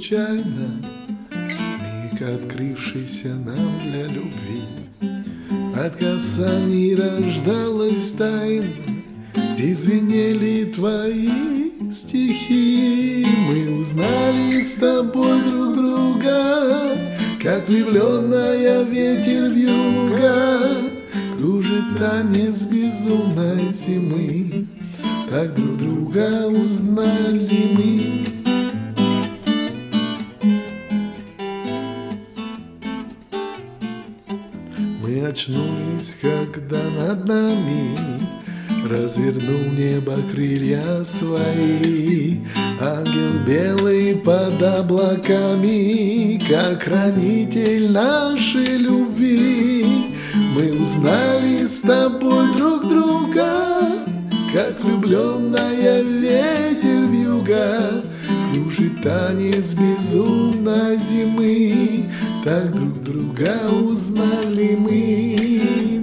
случайно, миг, открывшийся нам для любви. От касаний рождалась тайна, и звенели твои стихи. Мы узнали с тобой друг друга, как влюбленная ветер вьюга кружит танец безумной зимы. Так друг друга узнали мы. Мы очнулись, когда над нами развернул небо крылья свои. Ангел белый под облаками, как хранитель нашей любви. Мы узнали с тобой друг друга, как влюбленная ветер вьюга кружит танец безумной зимы. Так друг друга узнали мы.